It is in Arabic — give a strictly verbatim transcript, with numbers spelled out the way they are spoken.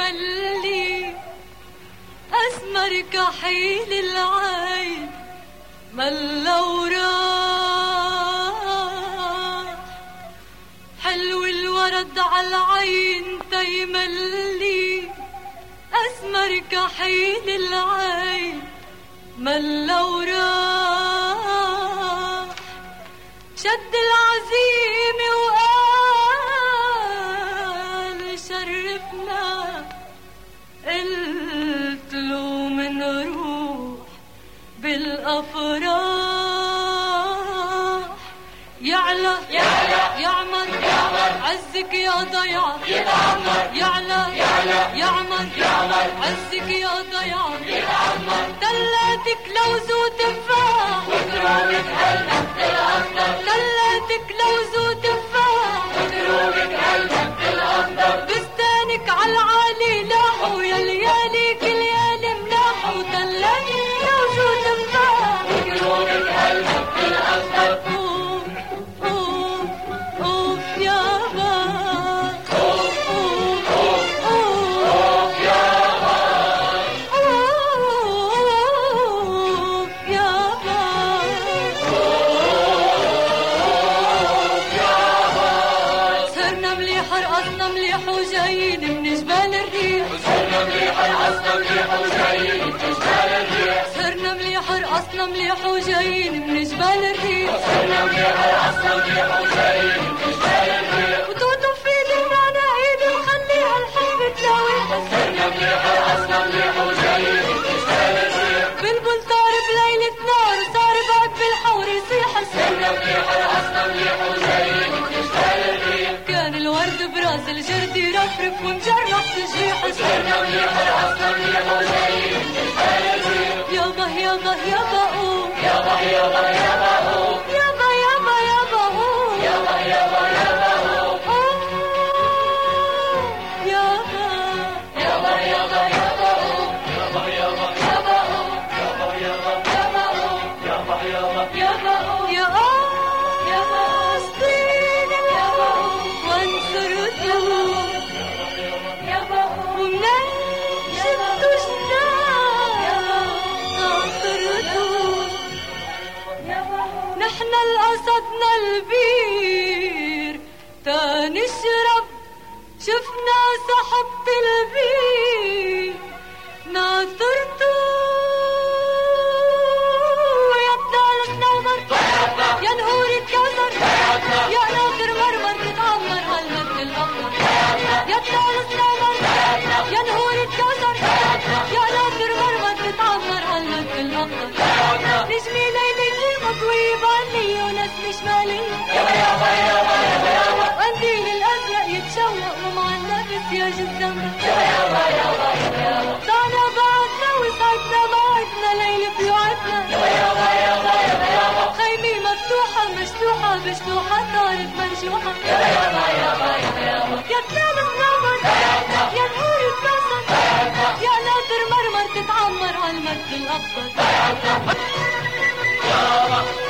تيملي أسمر كحيل العين ملو راح حلو الورد عالعين تيملي أسمر كحيل العين ملو راح شد العزيمة وقال شرفنا قلت له منروح بالأفراح يعلى يعلى يعمر يعمر عزك يا ضيعة يتعمر يعلى يعلى يعمر يعمر عزك يا ضيعة يتعمر دلاتك لوز وتفاح وتروبك قلبك الأخضر دلاتك لوز وتفاح وتروبك قلبك الأخضر بستانك عالعالي لاحوا يا ليالي كل ليالي ملاحوا دلاتك لوز وتفاح وتروبك قلبك الأخضر وجايين من جبال الريح صرنا مليح رقصنا مليح وجايين من جبال الريح صرنا مليح رقصنا مليح وجايين من جبال الريح صرنا مليح رقصنا مليح وجايين من جبال الريح وتوتو في دمعنا ايدي وخليها الحب تلاويها صرنا مليح رقصنا مليح وجايين من جبال الريح بلبل طار بليلة نار صار بعد بالحور يصيح صرنا مليح رقصنا مليح وجايين من جبال الريح كان الورد براس الجرد يرفرف ومجرح تجريح صرنا مليح رقصنا مليح وجايين من جبال الريح يابا يابا يابا قوم يابا يابا يابا قوم يابا يابا يابا قوم يابا يابا يابا قوم يابا يابا يابا يابا قوم يابا يابا يابا قوم يابا يابا يابا قوم يابا يابا يابا قوم يا يابا سطيني يابا وانصرته يابا ومنين شفتو جنان ناصرته نحن القصدنا البير تا نشرب شفنا صحبة البير ناصرته يا بطال النمر يا نهور الكوثر يا ناصر مرمر تتعمر هالمد الأخضر يا بطال النمر يا نهور الكوثر يا ناصر مرمر تتعمر هالمد الأخضر نجمي ليلتي مضوي بالي ونسمي شمالي يابا يابا يابا يابا قنديل الأزرق يتشوق ومع النفس يجي الزمرة يابا يابا يابا يابا ضعنا بعدنا وسعدنا موعدنا ليل بيوعدنا يابا يابا يابا يابا خيمي مفتوحة مشلوحة بشلوحة صارت منجوحة يابا يابا يابا يابا يا بلاد النمر يا نهور الكوثر يا ناصر مرمر تتعمر عالمد الأخضر يابا